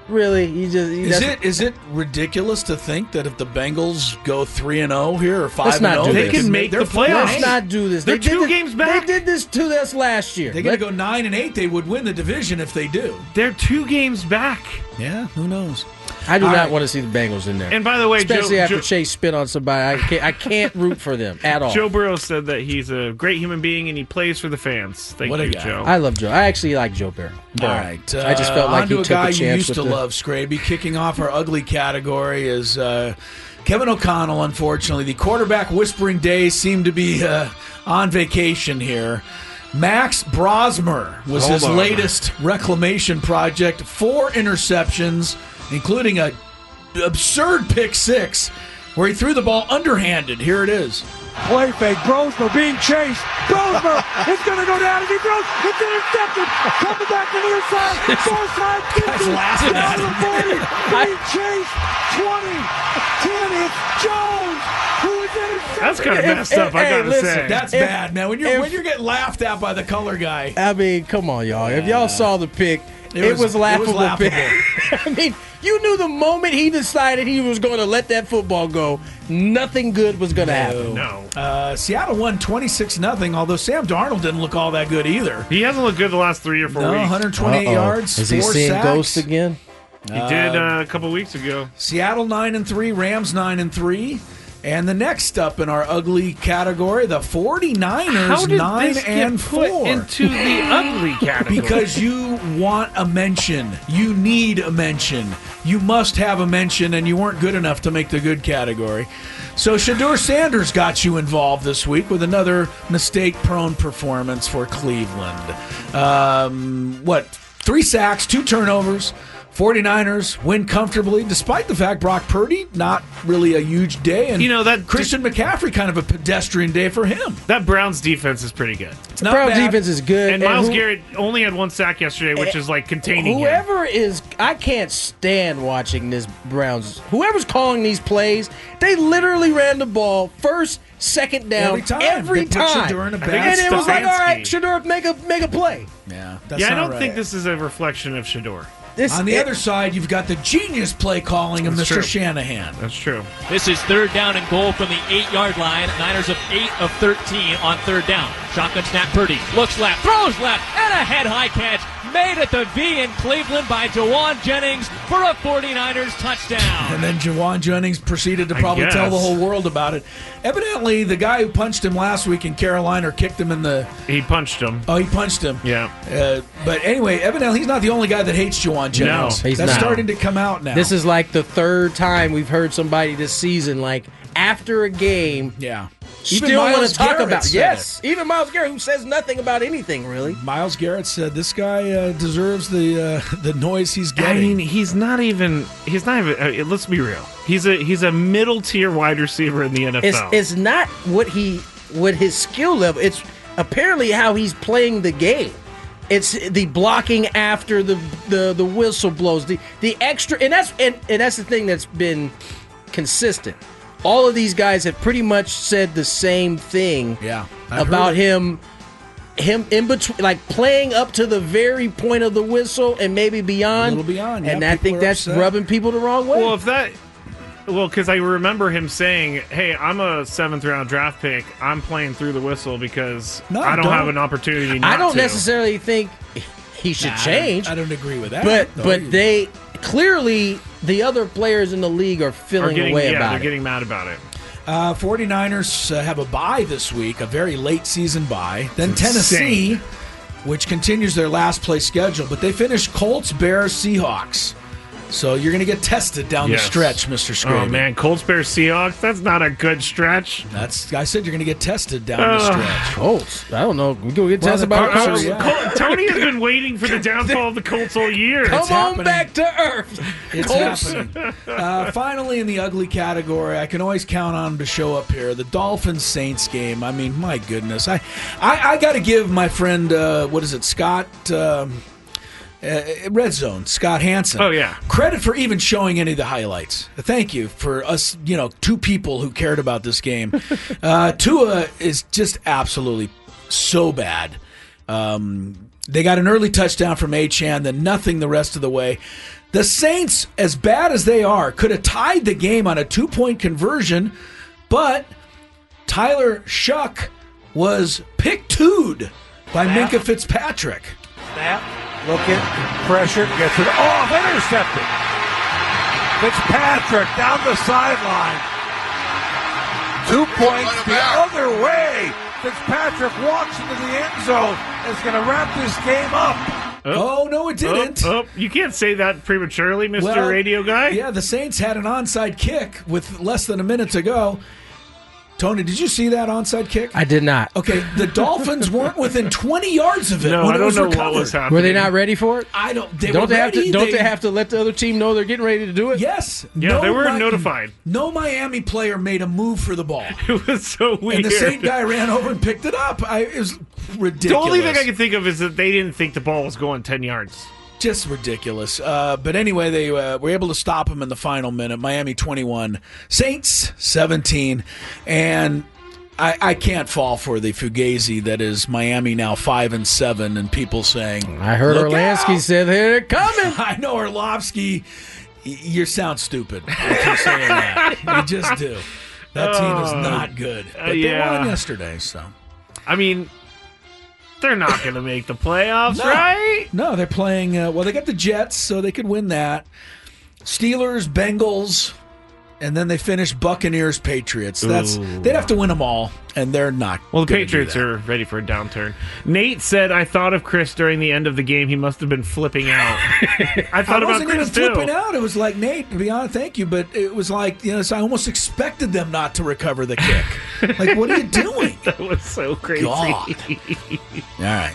Really? You just you is it is it ridiculous to think that if the Bengals go three and zero here or five and zero, they can make the playoffs? Let's not do this. They're they two did games this, back. They did this to us last year. They're going to go nine and eight. They would win the division if they do. They're two games back. Yeah, who knows? I do All not right. want to see the Bengals in there. And by the way, especially Joe, after Joe, Chase spit on somebody, I can't, I can't root for them at all. Joe Burrow said that he's a great human being and he plays for the fans. Thank What a you, guy. Joe. I love Joe. I actually like Joe Burrow. All right. Uh, I just felt like on he to a took guy a chance you used with to the, love, Scraby. Kicking off our ugly category is uh, Kevin O'Connell, unfortunately. The quarterback whispering days seem to be uh, on vacation here. Max Brosmer was Hold his on. latest reclamation project. Four interceptions, including a absurd pick six where he threw the ball underhanded. Here it is. Play fake. Brosmer being chased. Brosmer is going to go down as he throws. It's intercepted. Coming back to the near side. Far side. fifty. laughing Down at to him. the forty. Being chased. twenty. ten. It's Jones who is intercepted. That's kind of messed up, I hey, gotta listen, say. That's If- bad, man. When you're if- when you're getting laughed at by the color guy. I mean, come on, y'all. If y'all saw the pick, It it, was- was, laughable. it was laughable. Pick. I mean, you knew the moment he decided he was going to let that football go, nothing good was going to happen. No. Uh, Seattle won twenty-six nothing, although Sam Darnold didn't look all that good either. He hasn't looked good the last three or four No, weeks. one hundred twenty-eight Uh-oh. yards, Is he four seeing sacks. ghosts again? He did uh, a couple weeks ago. Seattle nine and three, Rams nine and three. And the next up in our ugly category, the 49ers How did nine this and get put four. into the ugly category? Because you want a mention. You need a mention. You must have a mention, and you weren't good enough to make the good category. So Shedeur Sanders got you involved this week with another mistake-prone performance for Cleveland. Um, what, three sacks, two turnovers. 49ers win comfortably, despite the fact Brock Purdy, not really a huge day. And You know, that- Christian McCaffrey, kind of a pedestrian day for him. That Browns defense is pretty good. It's not Browns bad. defense is good. And Miles who- Garrett only had one sack yesterday, which is like containing him. Whoever is, I can't stand watching this Browns. Whoever's calling these plays, they literally ran the ball first, second down Every time. every They put time. Shedeur in a I think bad and it was like, all Stefanski. right, Shedeur, make a make a play. Yeah, that's Yeah, I not don't right. think this is a reflection of Shedeur. This, On the it- other side, you've got the genius play calling of That's Mister true. Shanahan. That's true. This is third down and goal from the eight-yard line. Niners of eight of thirteen on third down. Shotgun snap, Purdy looks left, throws left, and a head-high catch made at the V in Cleveland by Jawan Jennings for a 49ers touchdown. And then Jawan Jennings proceeded to I probably tell the guess. whole world about it. Evidently, the guy who punched him last week in Carolina or kicked him in the... He punched him. Oh, he punched him. Yeah. Uh, but anyway, evidently, he's not the only guy that hates Jawan Jennings. No, he's That's not. starting to come out now. This is like the third time we've heard somebody this season, like after a game, Yeah. still want Miles to talk Garrett about. said Yes, even Miles Garrett, who says nothing about anything really. Miles Garrett said this guy uh, deserves the uh, the noise he's I getting. mean, he's not even. He's not even. Uh, let's be real. He's a he's a middle tier wide receiver in the N F L. It's it's not what he what his skill level. It's apparently how he's playing the game. It's the blocking after the the, the whistle blows. The the extra and that's and, and that's the thing that's been consistent. All of these guys have pretty much said the same thing yeah, I've about heard it. him him in between, like playing up to the very point of the whistle and maybe beyond. A little beyond, and yeah, I think people are that's upset. rubbing people the wrong way. Well, if that. Well, because I remember him saying, "Hey, I'm a seventh round draft pick. I'm playing through the whistle because No, I don't, don't. have an opportunity." Not I don't to. necessarily think he should Nah, I change. don't- I don't agree with that. But though. but they clearly the other players in the league are Are feeling getting, away yeah, about they're it. getting mad about it. Uh, 49ers uh, have a bye this week, a very late season bye. Then It's Tennessee, insane. which continues their last place schedule. But they finish Colts, Bears, Seahawks. So you're going to get tested down Yes. the stretch, Mister Scraby. Oh man, Colts, Bears, Seahawks. That's not a good stretch. That's I said you're going to get tested down Uh, the stretch. Colts. I don't know. We go get Well, tested the about Colts Colts. are- yeah. Col- Tony has been waiting for the downfall of the Colts all year. Come It's on happening. back to earth. It's Colts. happening. Uh, finally, in the ugly category, I can always count on them to show up here. The Dolphins Saints game. I mean, my goodness. I I, I got to give my friend, uh, what is it, Scott, um, uh, Red Zone, Scott Hansen. Oh, yeah. Credit for even showing any of the highlights. Thank you for us, you know, two people who cared about this game. uh, Tua is just absolutely so bad. Um, they got an early touchdown from Achane, then nothing the rest of the way. The Saints, as bad as they are, could have tied the game on a two-point conversion, but Tyler Shuck was pick-two'd by Snap. Minkah Fitzpatrick. Snap, looking, pressure, gets it off, intercepted. Fitzpatrick down the sideline. Two points the other way. Fitzpatrick walks into the end zone and is going to wrap this game up. Oh, oh no, it didn't. Oh, oh, you can't say that prematurely, Mister Well, Radio Guy. Yeah, the Saints had an onside kick with less than a minute to go. Tony, did you see that onside kick? I did not. Okay, the Dolphins weren't within twenty yards of it No, when I it don't was know recovered. what was happening. Were they not ready for it? I don't. They don't were they have ready. to? Don't they, they have to let the other team know they're getting ready to do it? Yes. Yeah, no they were Mi- notified. No Miami player made a move for the ball. It was so weird. And the Saint guy ran over and picked it up. I, it was ridiculous. The only thing I can think of is that they didn't think the ball was going ten yards. Just ridiculous. Uh, but anyway, they uh, were able to stop him in the final minute. Miami twenty-one, Saints seventeen. And I, I can't fall for the fugazi that is Miami now five and seven, and people saying, I heard "Look Orlansky out." said they're coming. I know Orlovsky. y- You sound stupid if you're saying that. You just do. That team is Oh, not good. But uh, they yeah. won yesterday, so. I mean, they're not going to make the playoffs, No. right? No, they're playing. Uh, well, they got the Jets, so they could win that. Steelers, Bengals, and then they finish Buccaneers, Patriots. That's Ooh. they'd have to win them all, and they're not. Well, the gonna do Patriots that. are ready for a downturn. Nate said, I thought of Chris during the end of the game. He must have been flipping out. I thought I about wasn't even Chris, too. flipping out. It was like, Nate, to be honest, thank you, but it was like, you know, so I almost expected them not to recover the kick. Like, what are you doing? That was so crazy. God. All right.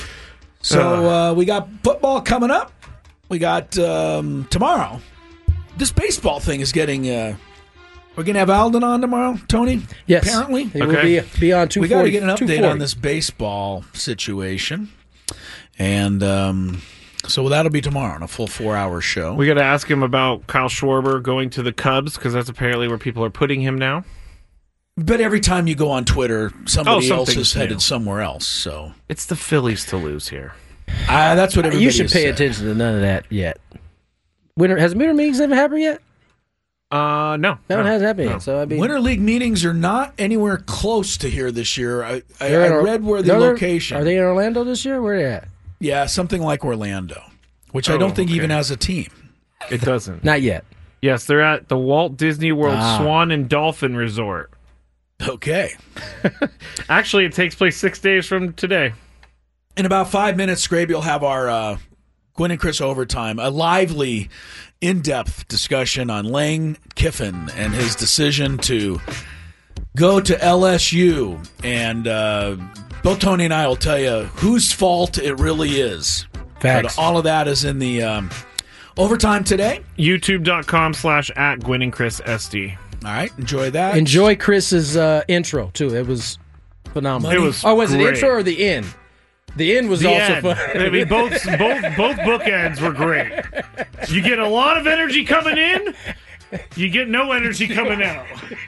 So uh, we got football coming up. We got um, tomorrow. This baseball thing is getting. Uh, we're gonna have Alden on tomorrow, Tony. Yes. Apparently, He will be, be on two forty. we got to get an two update forty. on this baseball situation, and um, so that'll be tomorrow on a full four-hour show. We got to ask him about Kyle Schwarber going to the Cubs because that's apparently where people are putting him now. But every time you go on Twitter, somebody Oh, else something's is headed new. somewhere else. So It's the Phillies to lose here. uh, that's what everybody You should has pay said. attention to none of that yet. Winter has winter meetings ever happened yet? Uh, no. No, no, it hasn't happened no. yet. So I mean, Winter League meetings are not anywhere close to here this year. I, I, they're I in Or- read where the no, they're- location. Are they in Orlando this year? Where are they at? Yeah, something like Orlando, which I Oh, don't think okay. even has a team. It doesn't. Not yet. Yes, they're at the Walt Disney World Ah. Swan and Dolphin Resort. Okay. Actually, it takes place six days from today. In about five minutes, Scraby will have our uh, Gwen and Chris Overtime, a lively, in-depth discussion on Lane Kiffin and his decision to go to L S U. And uh, both Tony and I will tell you whose fault it really is. Facts. But all of that is in the um, Overtime today. YouTube.com slash at Gwen and Chris SD. All right, enjoy that. Enjoy Chris's uh, intro too. It was phenomenal. It was Oh, was it great. intro or the end? The end was The also end. fun. I mean, both both both bookends were great. You get a lot of energy coming in. You get no energy coming out.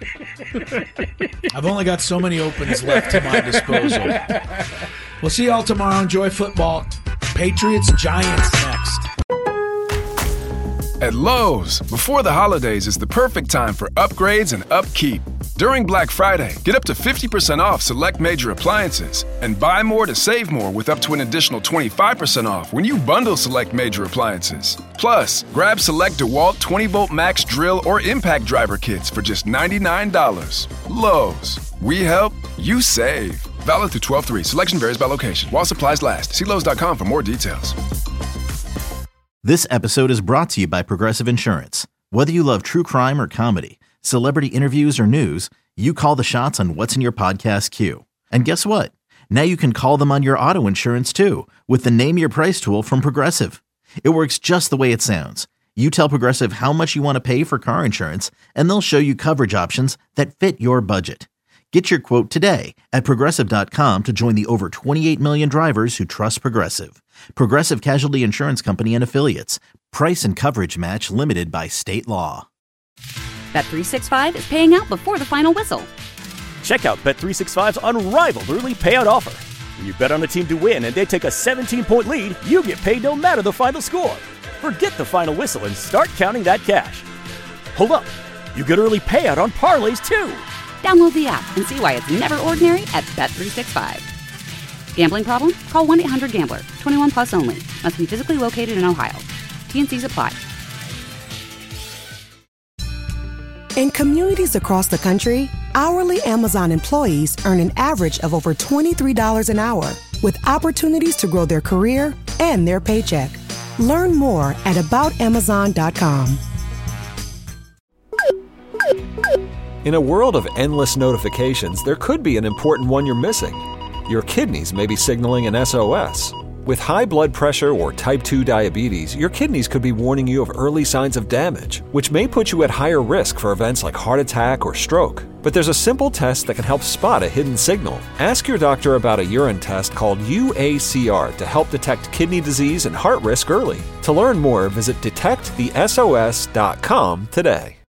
I've only got so many opens left at my disposal. We'll see y'all tomorrow. Enjoy football. Patriots, Giants next. At Lowe's, before the holidays is the perfect time for upgrades and upkeep. During Black Friday, get up to fifty percent off select major appliances and buy more to save more with up to an additional twenty-five percent off when you bundle select major appliances. Plus, grab select DeWalt twenty volt max drill or impact driver kits for just ninety-nine dollars. Lowe's, we help, you save. Valid through twelve three. Selection varies by location. While supplies last. See Lowe's dot com for more details. This episode is brought to you by Progressive Insurance. Whether you love true crime or comedy, celebrity interviews or news, you call the shots on what's in your podcast queue. And guess what? Now you can call them on your auto insurance too with the Name Your Price tool from Progressive. It works just the way it sounds. You tell Progressive how much you want to pay for car insurance, and they'll show you coverage options that fit your budget. Get your quote today at Progressive dot com to join the over twenty-eight million drivers who trust Progressive. Progressive Casualty Insurance Company and Affiliates. Price and coverage match limited by state law. Bet three sixty-five is paying out before the final whistle. Check out Bet three sixty-five's unrivaled early payout offer. When you bet on a team to win and they take a seventeen point lead, you get paid no matter the final score. Forget the final whistle and start counting that cash. Hold up. You get early payout on parlays, too. Download the app and see why it's never ordinary at Bet three sixty-five. Gambling problem? Call one eight hundred gambler. twenty-one plus only. Must be physically located in Ohio. T and C's apply. In communities across the country, hourly Amazon employees earn an average of over twenty-three dollars an hour, with opportunities to grow their career and their paycheck. Learn more at about amazon dot com. In a world of endless notifications, there could be an important one you're missing. Your kidneys may be signaling an S O S. With high blood pressure or type two diabetes, your kidneys could be warning you of early signs of damage, which may put you at higher risk for events like heart attack or stroke. But there's a simple test that can help spot a hidden signal. Ask your doctor about a urine test called U A C R to help detect kidney disease and heart risk early. To learn more, visit detect the S O S dot com today.